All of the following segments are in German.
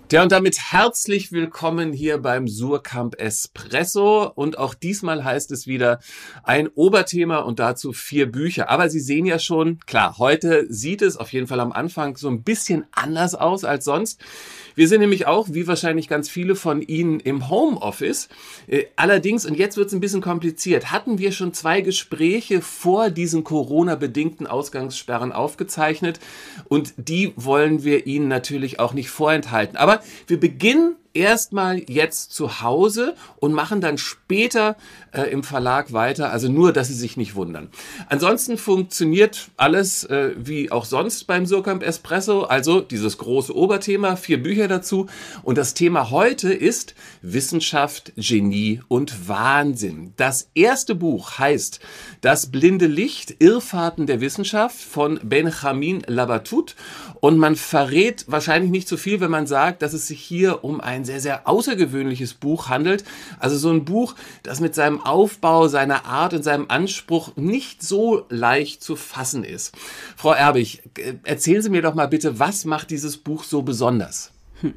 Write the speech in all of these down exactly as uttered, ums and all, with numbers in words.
Ja, und damit herzlich willkommen hier beim Surkamp Espresso. Und auch diesmal heißt es wieder ein Oberthema und dazu vier Bücher. Aber Sie sehen ja schon, klar, heute sieht es auf jeden Fall am Anfang so ein bisschen anders aus als sonst. Wir sind nämlich auch, wie wahrscheinlich ganz viele von Ihnen, im Homeoffice. Allerdings, und jetzt wird es ein bisschen kompliziert, hatten wir schon zwei Gespräche vor diesen Corona-bedingten Ausgangssperren aufgezeichnet. Und die wollen wir Ihnen natürlich auch nicht vorenthalten. Aber wir beginnen erstmal jetzt zu Hause und machen dann später äh, im Verlag weiter, also nur, dass Sie sich nicht wundern. Ansonsten funktioniert alles äh, wie auch sonst beim Surkamp Espresso, also dieses große Oberthema, vier Bücher dazu, und das Thema heute ist Wissenschaft, Genie und Wahnsinn. Das erste Buch heißt Das blinde Licht, Irrfahrten der Wissenschaft von Benjamin Labatut, und man verrät wahrscheinlich nicht so viel, wenn man sagt, dass es sich hier um ein sehr, sehr außergewöhnliches Buch handelt. Also so ein Buch, das mit seinem Aufbau, seiner Art und seinem Anspruch nicht so leicht zu fassen ist. Frau Erbig, erzählen Sie mir doch mal bitte, was macht dieses Buch so besonders?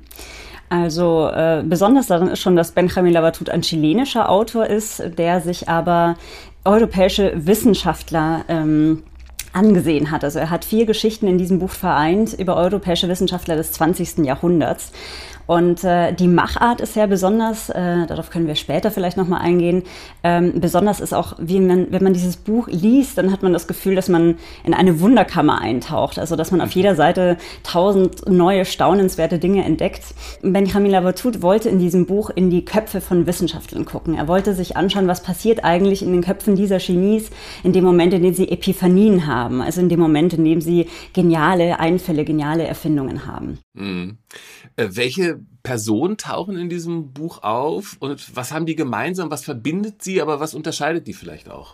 Also äh, besonders daran ist schon, dass Benjamin Labatut ein chilenischer Autor ist, der sich aber europäische Wissenschaftler ähm, angesehen hat. Also er hat vier Geschichten in diesem Buch vereint über europäische Wissenschaftler des zwanzigsten Jahrhunderts. Und äh, die Machart ist sehr besonders, äh, darauf können wir später vielleicht nochmal eingehen. Ähm, besonders ist auch, wie man, wenn man dieses Buch liest, dann hat man das Gefühl, dass man in eine Wunderkammer eintaucht. Also dass man auf jeder Seite tausend neue, staunenswerte Dinge entdeckt. Benjamin Labatut wollte in diesem Buch in die Köpfe von Wissenschaftlern gucken. Er wollte sich anschauen, was passiert eigentlich in den Köpfen dieser Genies in dem Moment, in dem sie Epiphanien haben. Also in dem Moment, in dem sie geniale Einfälle, geniale Erfindungen haben. Mhm. Äh, welche Personen tauchen in diesem Buch auf und was haben die gemeinsam, was verbindet sie, aber was unterscheidet die vielleicht auch?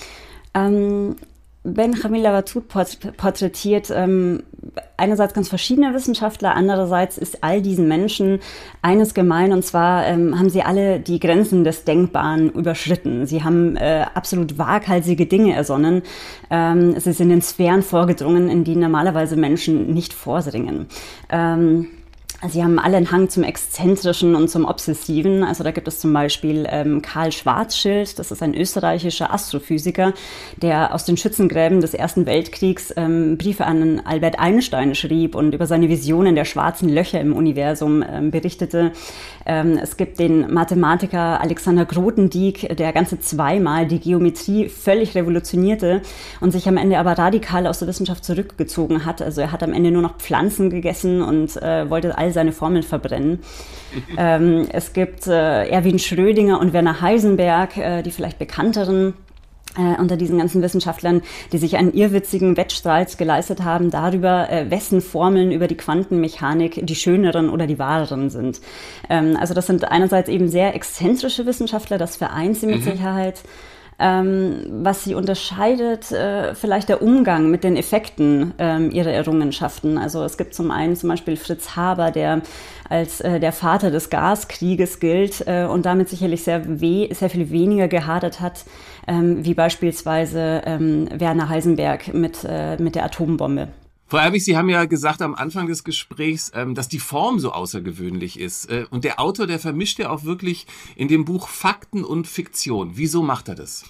Ähm, Benjamin Labatut porträtiert ähm, einerseits ganz verschiedene Wissenschaftler, andererseits ist all diesen Menschen eines gemein, und zwar ähm, haben sie alle die Grenzen des Denkbaren überschritten. Sie haben äh, absolut waghalsige Dinge ersonnen. Ähm, sie sind in Sphären vorgedrungen, in die normalerweise Menschen nicht vordringen. Ähm, Sie haben alle einen Hang zum Exzentrischen und zum Obsessiven. Also da gibt es zum Beispiel ähm, Karl Schwarzschild, das ist ein österreichischer Astrophysiker, der aus den Schützengräben des Ersten Weltkriegs ähm, Briefe an Albert Einstein schrieb und über seine Visionen der schwarzen Löcher im Universum ähm, berichtete. Ähm, es gibt den Mathematiker Alexander Grothendieck, der ganze zweimal die Geometrie völlig revolutionierte und sich am Ende aber radikal aus der Wissenschaft zurückgezogen hat. Also er hat am Ende nur noch Pflanzen gegessen und äh, wollte all seine Formeln verbrennen. ähm, es gibt äh, Erwin Schrödinger und Werner Heisenberg, äh, die vielleicht bekannteren äh, unter diesen ganzen Wissenschaftlern, die sich einen irrwitzigen Wettstreit geleistet haben darüber, äh, wessen Formeln über die Quantenmechanik die schöneren oder die wahreren sind. Ähm, also das sind einerseits eben sehr exzentrische Wissenschaftler, das vereint sie mit mhm. Sicherheit. Ähm, was sie unterscheidet, äh, vielleicht der Umgang mit den Effekten ähm, ihrer Errungenschaften. Also es gibt zum einen zum Beispiel Fritz Haber, der als äh, der Vater des Gaskrieges gilt äh, und damit sicherlich sehr, we- sehr viel weniger gehadert hat, ähm, wie beispielsweise ähm, Werner Heisenberg mit, äh, mit der Atombombe. Frau Erbig, Sie haben ja gesagt am Anfang des Gesprächs, dass die Form so außergewöhnlich ist. Und der Autor, der vermischt ja auch wirklich in dem Buch Fakten und Fiktion. Wieso macht er das?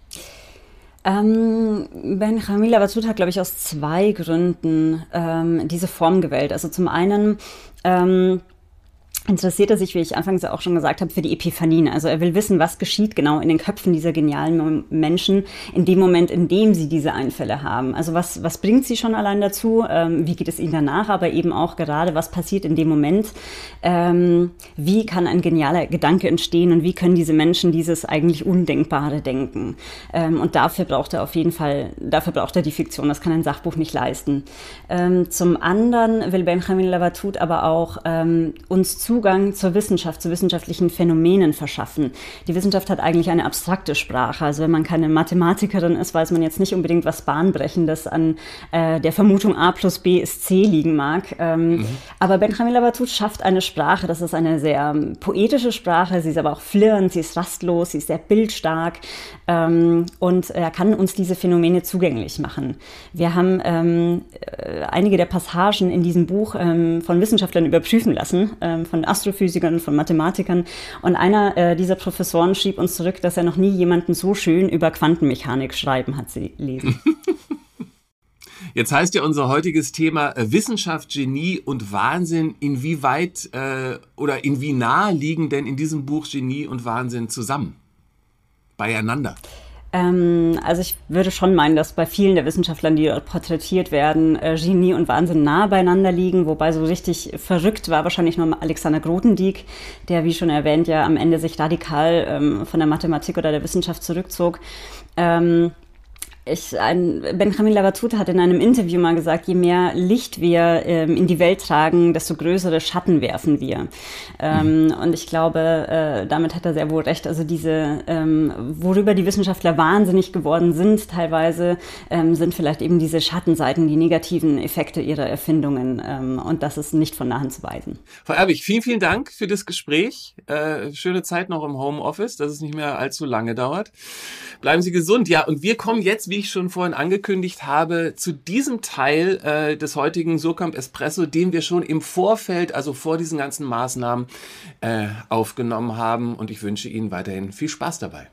Ähm, Benjamin Labatut hat, glaube ich, aus zwei Gründen ähm, diese Form gewählt. Also zum einen ähm, interessiert er sich, wie ich anfangs auch schon gesagt habe, für die Epiphanien. Also er will wissen, was geschieht genau in den Köpfen dieser genialen Menschen in dem Moment, in dem sie diese Einfälle haben. Also was, was bringt sie schon allein dazu? Ähm, wie geht es ihnen danach? Aber eben auch gerade, was passiert in dem Moment? Ähm, wie kann ein genialer Gedanke entstehen und wie können diese Menschen dieses eigentlich Undenkbare denken? Ähm, und dafür braucht er auf jeden Fall, dafür braucht er die Fiktion. Das kann ein Sachbuch nicht leisten. Ähm, zum anderen will Benjamin Labatut aber auch ähm, uns zu Zugang zur Wissenschaft, zu wissenschaftlichen Phänomenen verschaffen. Die Wissenschaft hat eigentlich eine abstrakte Sprache. Also wenn man keine Mathematikerin ist, weiß man jetzt nicht unbedingt, was Bahnbrechendes an äh, der Vermutung A plus B ist C liegen mag. Ähm, mhm. Aber Benjamin Labatut schafft eine Sprache, das ist eine sehr poetische Sprache, sie ist aber auch flirrend, sie ist rastlos, sie ist sehr bildstark ähm, und er kann uns diese Phänomene zugänglich machen. Wir haben ähm, einige der Passagen in diesem Buch ähm, von Wissenschaftlern überprüfen lassen, ähm, von Astrophysikern, von Mathematikern. Und einer äh, dieser Professoren schrieb uns zurück, dass er noch nie jemanden so schön über Quantenmechanik schreiben hat sie lesen. Jetzt heißt ja unser heutiges Thema äh, Wissenschaft, Genie und Wahnsinn. Inwieweit äh, oder in wie nah liegen denn in diesem Buch Genie und Wahnsinn zusammen? Beieinander? Also ich würde schon meinen, dass bei vielen der Wissenschaftlern, die dort porträtiert werden, Genie und Wahnsinn nah beieinander liegen, wobei so richtig verrückt war wahrscheinlich nur Alexander Grothendieck, der, wie schon erwähnt, ja am Ende sich radikal ähm, von der Mathematik oder der Wissenschaft zurückzog. Ähm, Ich, ein, Benjamin Labatut hat in einem Interview mal gesagt, je mehr Licht wir ähm, in die Welt tragen, desto größere Schatten werfen wir. Ähm, mhm. Und ich glaube, äh, damit hat er sehr wohl recht. Also diese, ähm, worüber die Wissenschaftler wahnsinnig geworden sind, teilweise ähm, sind vielleicht eben diese Schattenseiten, die negativen Effekte ihrer Erfindungen. Ähm, und das ist nicht von der Hand zu weisen. Frau Erbig, vielen, vielen Dank für das Gespräch. Äh, schöne Zeit noch im Homeoffice, dass es nicht mehr allzu lange dauert. Bleiben Sie gesund. Ja, und wir kommen jetzt, wie ich schon vorhin angekündigt habe, zu diesem Teil äh, des heutigen Surkamp Espresso, den wir schon im Vorfeld, also vor diesen ganzen Maßnahmen, äh, aufgenommen haben. Und ich wünsche Ihnen weiterhin viel Spaß dabei.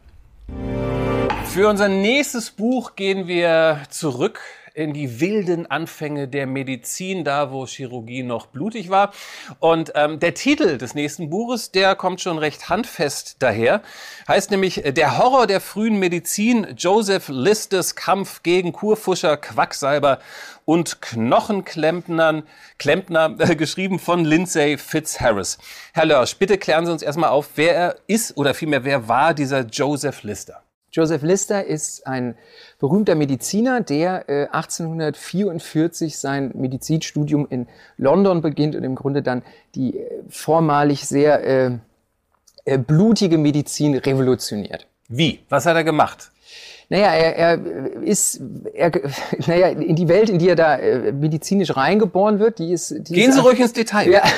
Für unser nächstes Buch gehen wir zurück in die wilden Anfänge der Medizin, da wo Chirurgie noch blutig war. Und ähm, der Titel des nächsten Buches, der kommt schon recht handfest daher, heißt nämlich Der Horror der frühen Medizin, Joseph Listers Kampf gegen Kurpfuscher, Quacksalber und Knochenklempnern, Klempner, äh, geschrieben von Lindsay Fitzharris. Herr Lörsch, bitte klären Sie uns erstmal auf, wer er ist oder vielmehr, wer war dieser Joseph Lister? Joseph Lister ist ein berühmter Mediziner, der äh, achtzehnhundertvierundvierzig sein Medizinstudium in London beginnt und im Grunde dann die äh, vormalig sehr äh, äh, blutige Medizin revolutioniert. Wie? Was hat er gemacht? Naja, er, er ist, er, naja, in die Welt, in die er da äh, medizinisch reingeboren wird, die ist... Die Gehen ist, Sie ruhig ins Detail. Ja,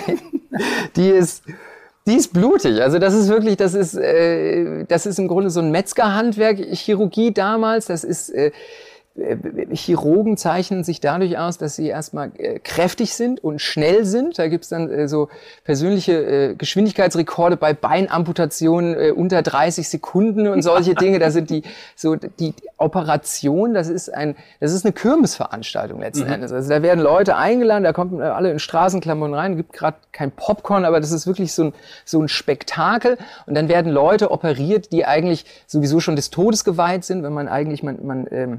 die ist... Die ist blutig. Also das ist wirklich, das ist, äh, das ist im Grunde so ein Metzgerhandwerk, Chirurgie damals. Das ist, äh, Chirurgen zeichnen sich dadurch aus, dass sie erstmal äh, kräftig sind und schnell sind. Da gibt's dann äh, so persönliche äh, Geschwindigkeitsrekorde bei Beinamputationen äh, unter dreißig Sekunden und solche Dinge. Da sind die so die, die Operation. Das ist ein, das ist eine Kirmesveranstaltung letzten mhm. Endes. Also da werden Leute eingeladen, da kommen alle in Straßenklamotten rein. Gibt gerade kein Popcorn, aber das ist wirklich so ein so ein Spektakel. Und dann werden Leute operiert, die eigentlich sowieso schon des Todes geweiht sind, wenn man eigentlich man man ähm,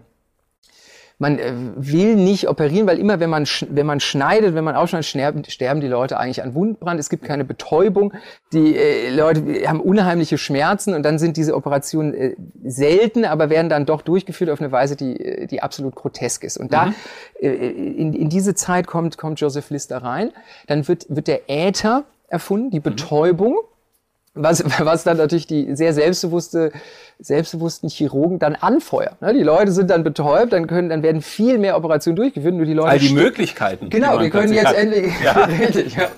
Man äh, will nicht operieren, weil immer, wenn man sch- wenn man schneidet, wenn man aufschneidet, sterben, sterben die Leute eigentlich an Wundbrand. Es gibt keine Betäubung. Die äh, Leute haben unheimliche Schmerzen und dann sind diese Operationen äh, selten, aber werden dann doch durchgeführt auf eine Weise, die die absolut grotesk ist. Und da mhm. äh, in, in diese Zeit kommt kommt Joseph Lister rein. Dann wird wird der Äther erfunden, die Betäubung. Mhm. Was, was dann natürlich die sehr selbstbewusste, selbstbewussten Chirurgen dann anfeuern. Die Leute sind dann betäubt, dann können, dann werden viel mehr Operationen durchgeführt, nur die Leute. All die Möglichkeiten. Genau, wir können jetzt hat. endlich. Ja. Richtig, ja.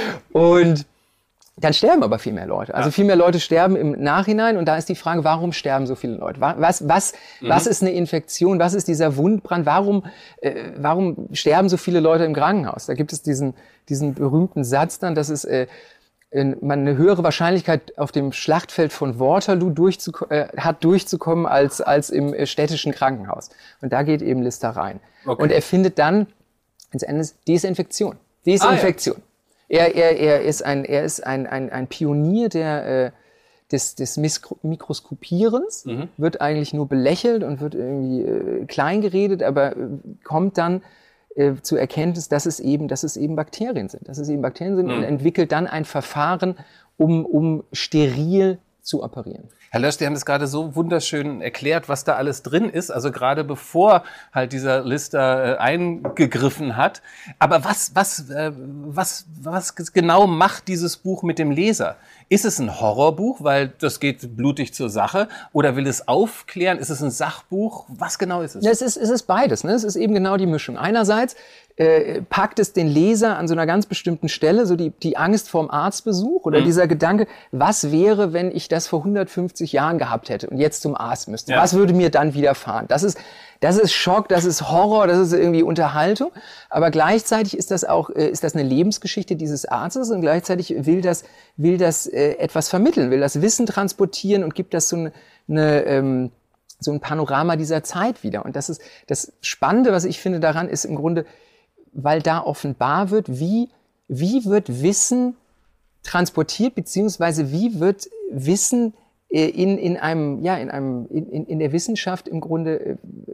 Und dann sterben aber viel mehr Leute. Also ja. viel mehr Leute sterben im Nachhinein. Und da ist die Frage, warum sterben so viele Leute? Was, was, mhm. was ist eine Infektion? Was ist dieser Wundbrand? Warum, äh, warum sterben so viele Leute im Krankenhaus? Da gibt es diesen, diesen berühmten Satz dann, dass es, äh, man eine höhere Wahrscheinlichkeit auf dem Schlachtfeld von Waterloo durchzuko- äh, hat durchzukommen als als im äh, städtischen Krankenhaus. Und da geht eben Lister rein. Okay. Und er findet dann ins Ende Desinfektion. Desinfektion. Ah, ja. Er er er ist ein er ist ein ein ein Pionier der äh, des des Mikro- Mikroskopierens. Mhm. Wird eigentlich nur belächelt und wird irgendwie äh, klein geredet, aber äh, kommt dann zur Erkenntnis, dass es eben, dass es eben Bakterien sind, dass es eben Bakterien sind mhm. und entwickelt dann ein Verfahren, um, um steril zu operieren. Herr Lösch, Sie haben das gerade so wunderschön erklärt, was da alles drin ist. Also gerade bevor halt dieser Lister äh, eingegriffen hat. Aber was, was, äh, was, was genau macht dieses Buch mit dem Leser? Ist es ein Horrorbuch, weil das geht blutig zur Sache? Oder will es aufklären? Ist es ein Sachbuch? Was genau ist es? Ja, es ist, es ist beides. Ne? Es ist eben genau die Mischung. Einerseits äh, packt es den Leser an so einer ganz bestimmten Stelle, so die, die Angst vorm Arztbesuch oder mhm. dieser Gedanke, was wäre, wenn ich das vor hundertfünfzig Jahren gehabt hätte und jetzt zum Arzt müsste? Ja. Was würde mir dann widerfahren? Das ist, das ist Schock, das ist Horror, das ist irgendwie Unterhaltung. Aber gleichzeitig ist das auch, äh, ist das eine Lebensgeschichte dieses Arztes und gleichzeitig will das, will das äh, etwas vermitteln, will das Wissen transportieren und gibt das so eine, eine ähm, so ein Panorama dieser Zeit wieder. Und das ist das Spannende, was ich finde daran, ist im Grunde, weil da offenbar wird, wie, wie wird Wissen transportiert, beziehungsweise wie wird Wissen in, in einem, ja, in einem, in, in der Wissenschaft im Grunde,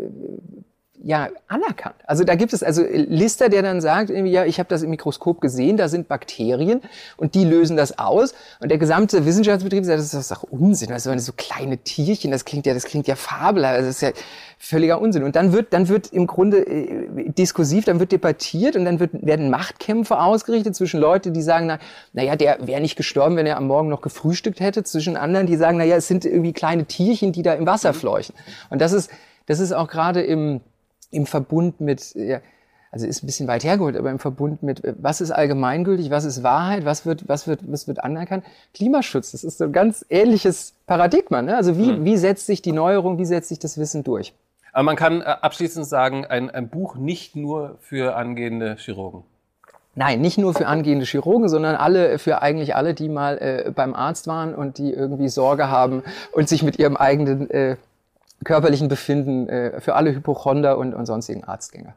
ja, anerkannt. Also da gibt es also Lister, der dann sagt, irgendwie, ja, ich habe das im Mikroskop gesehen, da sind Bakterien und die lösen das aus. Und der gesamte Wissenschaftsbetrieb sagt, das ist doch Unsinn, das sind so kleine Tierchen, das klingt ja, das klingt ja fabelhaft, das ist ja völliger Unsinn. Und dann wird, dann wird im Grunde äh, diskursiv, dann wird debattiert und dann wird, werden Machtkämpfe ausgerichtet zwischen Leuten, die sagen, na, na ja, der wäre nicht gestorben, wenn er am Morgen noch gefrühstückt hätte, zwischen anderen, die sagen, na ja, es sind irgendwie kleine Tierchen, die da im Wasser fleuchen. Und das ist, das ist auch gerade im im Verbund mit, ja, also ist ein bisschen weit hergeholt, aber im Verbund mit, was ist allgemeingültig, was ist Wahrheit, was wird, was wird, was wird anerkannt? Klimaschutz, das ist so ein ganz ähnliches Paradigma, ne? Also wie, mhm. wie setzt sich die Neuerung, wie setzt sich das Wissen durch? Aber man kann abschließend sagen, ein, ein Buch nicht nur für angehende Chirurgen. Nein, nicht nur für angehende Chirurgen, sondern alle, für eigentlich alle, die mal äh, beim Arzt waren und die irgendwie Sorge haben und sich mit ihrem eigenen äh, körperlichen Befinden äh, für alle Hypochonder und, und sonstigen Arztgänger.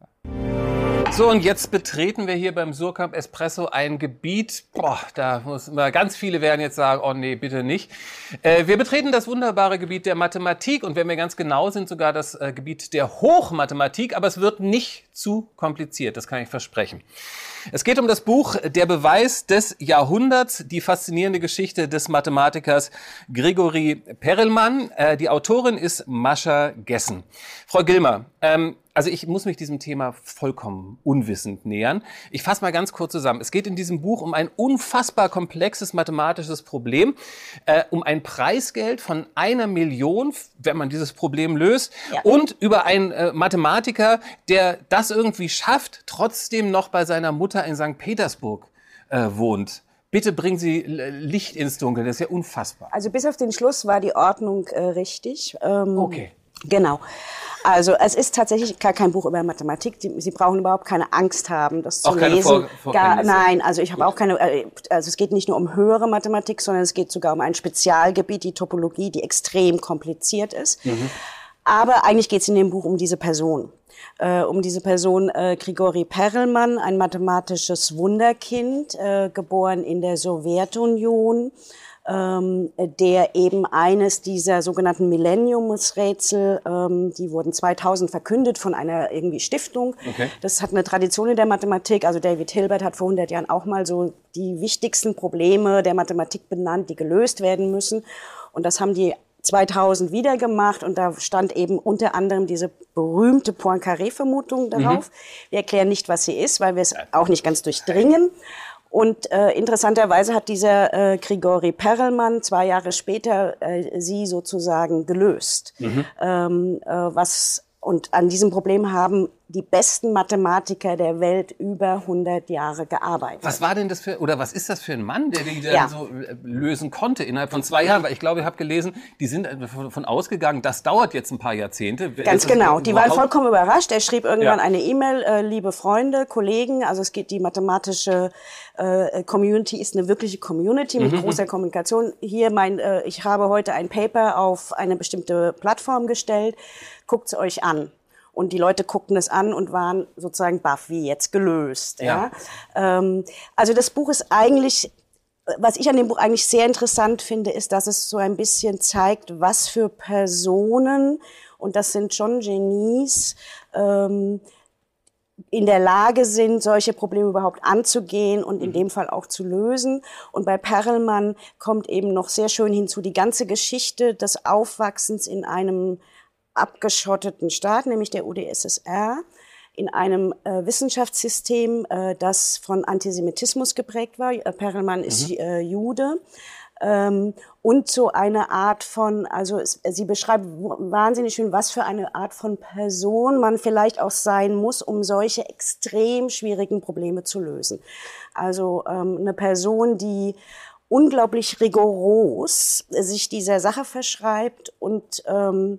So, und jetzt betreten wir hier beim Suhrkamp Espresso ein Gebiet, boah, da muss man, ganz viele werden jetzt sagen, oh nee, bitte nicht. Äh, wir betreten das wunderbare Gebiet der Mathematik und wenn wir ganz genau sind, sogar das äh, Gebiet der Hochmathematik, aber es wird nicht zu kompliziert, das kann ich versprechen. Es geht um das Buch Der Beweis des Jahrhunderts, die faszinierende Geschichte des Mathematikers Grigori Perelman. Äh, die Autorin ist Mascha Gessen. Frau Gilmer, ähm, also ich muss mich diesem Thema vollkommen unwissend nähern. Ich fasse mal ganz kurz zusammen. Es geht in diesem Buch um ein unfassbar komplexes mathematisches Problem, äh, um ein Preisgeld von einer Million, wenn man dieses Problem löst, ja. und über einen äh, Mathematiker, der das irgendwie schafft, trotzdem noch bei seiner Mutter in Sankt Petersburg äh, wohnt. Bitte bringen Sie Licht ins Dunkel, das ist ja unfassbar. Also bis auf den Schluss war die Ordnung äh, richtig. Ähm, okay. Genau. Also es ist tatsächlich gar kein Buch über Mathematik. Die, Sie brauchen überhaupt keine Angst haben, das zu auch keine lesen. Vor- Vorkenntnisse. Gar, nein, also ich habe auch keine. Also es geht nicht nur um höhere Mathematik, sondern es geht sogar um ein Spezialgebiet, die Topologie, die extrem kompliziert ist. Mhm. Aber eigentlich geht es in dem Buch um diese Person. Äh, um diese Person äh, Grigori Perelman, ein mathematisches Wunderkind, äh, geboren in der Sowjetunion, ähm, der eben eines dieser sogenannten Millenniumsrätsel, ähm, die wurden zweitausend verkündet von einer irgendwie Stiftung. Okay. Das hat eine Tradition in der Mathematik. Also David Hilbert hat vor hundert Jahren auch mal so die wichtigsten Probleme der Mathematik benannt, die gelöst werden müssen. Und das haben die zweitausend wieder gemacht und da stand eben unter anderem diese berühmte Poincaré-Vermutung darauf. Mhm. Wir erklären nicht, was sie ist, weil wir es auch nicht ganz durchdringen. Und äh, interessanterweise hat dieser äh, Grigori Perelman zwei Jahre später äh, sie sozusagen gelöst. Mhm. Ähm, äh, was und an diesem Problem haben die besten Mathematiker der Welt über hundert Jahre gearbeitet. Was war denn das für, oder was ist das für ein Mann, der die dann ja. so lösen konnte innerhalb von zwei Jahren? Weil ich glaube, ich habe gelesen, die sind davon ausgegangen, das dauert jetzt ein paar Jahrzehnte. Ganz genau. Die waren vollkommen überrascht. Er schrieb irgendwann ja. eine E-Mail, äh, liebe Freunde, Kollegen, also es geht, die mathematische äh, Community ist eine wirkliche Community mit mhm. großer Kommunikation. Hier mein, äh, ich habe heute ein Paper auf eine bestimmte Plattform gestellt. Guckt's euch an. Und die Leute guckten es an und waren sozusagen baff, wie jetzt gelöst. Ja. Ja? Ähm, also das Buch ist eigentlich, was ich an dem Buch eigentlich sehr interessant finde, ist, dass es so ein bisschen zeigt, was für Personen, und das sind schon Genies, ähm, in der Lage sind, solche Probleme überhaupt anzugehen und in dem Fall auch zu lösen. Und bei Perelman kommt eben noch sehr schön hinzu die ganze Geschichte des Aufwachsens in einem abgeschotteten Staat, nämlich der U d S S R, in einem äh, Wissenschaftssystem, äh, das von Antisemitismus geprägt war. Äh, Perelman mhm. ist äh, Jude. Ähm, und so eine Art von, also es, sie beschreibt wahnsinnig schön, was für eine Art von Person man vielleicht auch sein muss, um solche extrem schwierigen Probleme zu lösen. Also ähm, eine Person, die unglaublich rigoros sich dieser Sache verschreibt und ähm,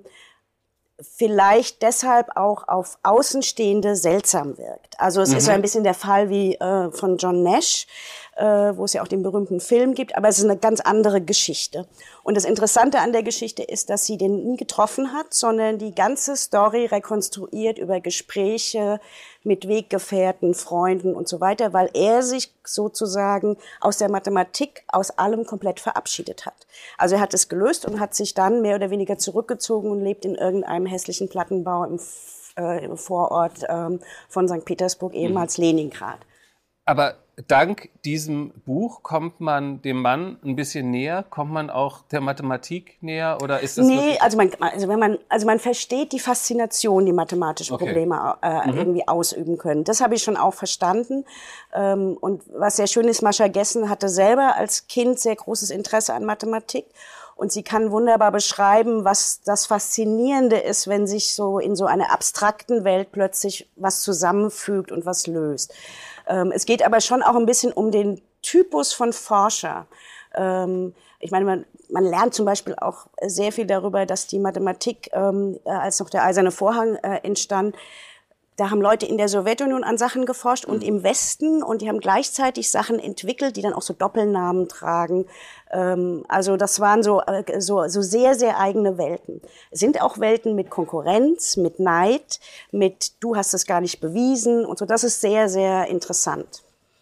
vielleicht deshalb auch auf Außenstehende seltsam wirkt. Also es mhm. ist so ein bisschen der Fall wie äh, von John Nash, äh, wo es ja auch den berühmten Film gibt, aber es ist eine ganz andere Geschichte. Und das Interessante an der Geschichte ist, dass sie den nie getroffen hat, sondern die ganze Story rekonstruiert über Gespräche mit Weggefährten, Freunden und so weiter, weil er sich sozusagen aus der Mathematik, aus allem komplett verabschiedet hat. Also er hat es gelöst und hat sich dann mehr oder weniger zurückgezogen und lebt in irgendeinem hässlichen Plattenbau im, äh, im Vorort ähm, von Sankt Petersburg, ehemals mhm. Leningrad. Aber dank diesem Buch kommt man dem Mann ein bisschen näher? Kommt man auch der Mathematik näher? Oder ist das nee, also man, also wenn man, also man versteht die Faszination, die mathematische okay. Probleme äh, mhm. irgendwie ausüben können. Das habe ich schon auch verstanden. Ähm, und was sehr schön ist, Mascha Gessen hatte selber als Kind sehr großes Interesse an Mathematik. Und sie kann wunderbar beschreiben, was das Faszinierende ist, wenn sich so in so einer abstrakten Welt plötzlich was zusammenfügt und was löst. Ähm, es geht aber schon auch ein bisschen um den Typus von Forscher. Ähm, ich meine, man, man lernt zum Beispiel auch sehr viel darüber, dass die Mathematik, ähm, als noch der Eiserne Vorhang äh, entstand, da haben Leute in der Sowjetunion an Sachen geforscht und im Westen, und die haben gleichzeitig Sachen entwickelt, die dann auch so Doppelnamen tragen. Ähm, also das waren so, äh, so, so sehr, sehr eigene Welten. Es sind auch Welten mit Konkurrenz, mit Neid, mit du hast es gar nicht bewiesen und so. Das ist sehr, sehr interessant.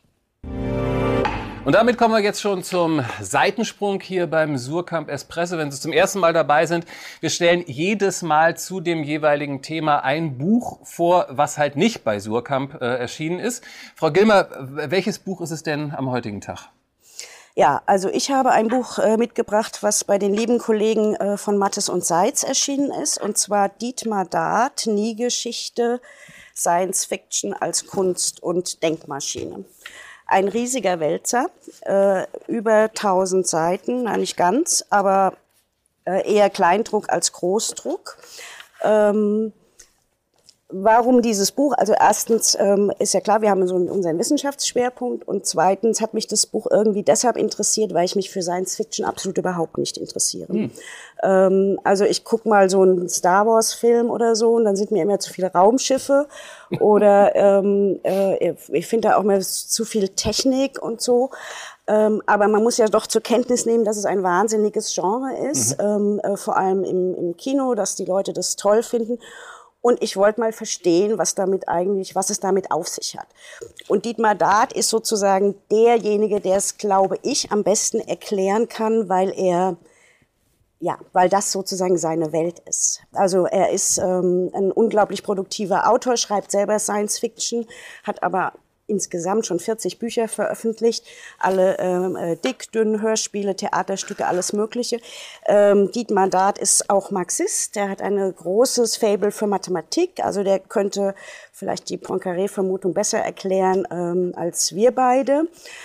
Und damit kommen wir jetzt schon zum Seitensprung hier beim Suhrkamp Espresso. Wenn Sie zum ersten Mal dabei sind, wir stellen jedes Mal zu dem jeweiligen Thema ein Buch vor, was halt nicht bei Suhrkamp äh, erschienen ist. Frau Gilmer, welches Buch ist es denn am heutigen Tag? Ja, also ich habe ein Buch äh, mitgebracht, was bei den lieben Kollegen äh, von Mattes und Seitz erschienen ist, und zwar Dietmar Dart, Nie-Geschichte, Science Fiction als Kunst- und Denkmaschine. Ein riesiger Wälzer, äh, über tausend Seiten, na nicht ganz, aber äh, eher Kleindruck als Großdruck. Ähm, warum dieses Buch? Also erstens ähm, ist ja klar, wir haben so unseren Wissenschaftsschwerpunkt, und zweitens hat mich das Buch irgendwie deshalb interessiert, weil ich mich für Science Fiction absolut überhaupt nicht interessiere. Hm. Ähm, also ich guck mal so einen Star Wars Film oder so, und dann sind mir immer zu viele Raumschiffe oder ähm, äh, ich finde da auch mal zu viel Technik und so. Ähm, aber man muss ja doch zur Kenntnis nehmen, dass es ein wahnsinniges Genre ist, mhm. ähm, äh, vor allem im, im Kino, dass die Leute das toll finden. Und ich wollte mal verstehen, was damit eigentlich, was es damit auf sich hat. Und Dietmar Dart ist sozusagen derjenige, der es, glaube ich, am besten erklären kann, weil er, ja, weil das sozusagen seine Welt ist. Also er ist ähm, ein unglaublich produktiver Autor, schreibt selber Science Fiction, hat aber insgesamt schon vierzig Bücher veröffentlicht, alle ähm, äh, dick, dünn, Hörspiele, Theaterstücke, alles Mögliche. Ähm, Dietmar Dart ist auch Marxist, der hat ein großes Faible für Mathematik, also der könnte vielleicht die Poincaré-Vermutung besser erklären ähm, als wir beide.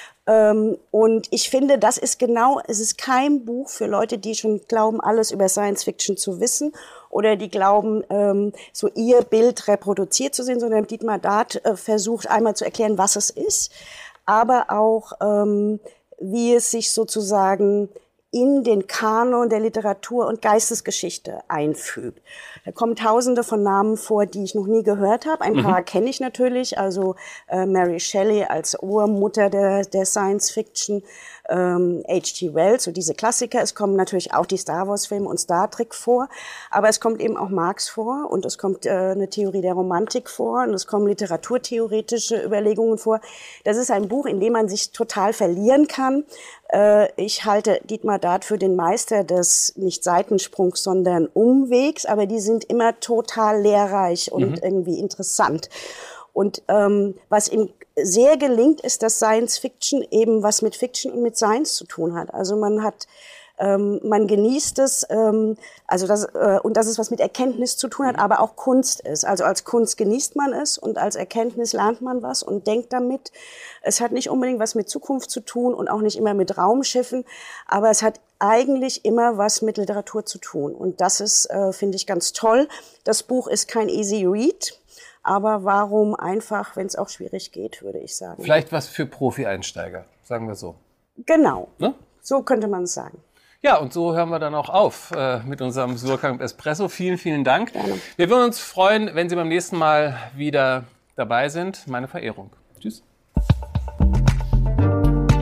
Ähm, und ich finde, das ist genau, es ist kein Buch für Leute, die schon glauben, alles über Science Fiction zu wissen oder die glauben, ähm, so ihr Bild reproduziert zu sehen, sondern Dietmar Dart äh, versucht einmal zu erklären, was es ist, aber auch, ähm, wie es sich sozusagen in den Kanon der Literatur und Geistesgeschichte einfügt. Da kommen Tausende von Namen vor, die ich noch nie gehört habe. Ein paar mhm. kenne ich natürlich, also äh, Mary Shelley als Urmutter der, der Science Fiction, ähm, H G Wells, so diese Klassiker. Es kommen natürlich auch die Star Wars Filme und Star Trek vor, aber es kommt eben auch Marx vor und es kommt äh, eine Theorie der Romantik vor und es kommen literaturtheoretische Überlegungen vor. Das ist ein Buch, in dem man sich total verlieren kann. Äh, ich halte Dietmar Dart für den Meister des nicht Seitensprungs, sondern Umwegs, aber die sind immer total lehrreich und mhm. irgendwie interessant. Und ähm, was ihm sehr gelingt, ist, dass Science Fiction eben was mit Fiction und mit Science zu tun hat. Also man hat Ähm, man genießt es, ähm, also das, äh, und dass es was mit Erkenntnis zu tun hat, aber auch Kunst ist. Also als Kunst genießt man es und als Erkenntnis lernt man was und denkt damit. Es hat nicht unbedingt was mit Zukunft zu tun und auch nicht immer mit Raumschiffen, aber es hat eigentlich immer was mit Literatur zu tun. Und das ist, äh, finde ich, ganz toll. Das Buch ist kein easy read, aber warum einfach, wenn es auch schwierig geht, würde ich sagen. Vielleicht was für Profi-Einsteiger, sagen wir so. Genau, ne? So könnte man es sagen. Ja, und so hören wir dann auch auf äh, mit unserem Surkamp Espresso. Vielen, vielen Dank. Gerne. Wir würden uns freuen, wenn Sie beim nächsten Mal wieder dabei sind. Meine Verehrung. Tschüss.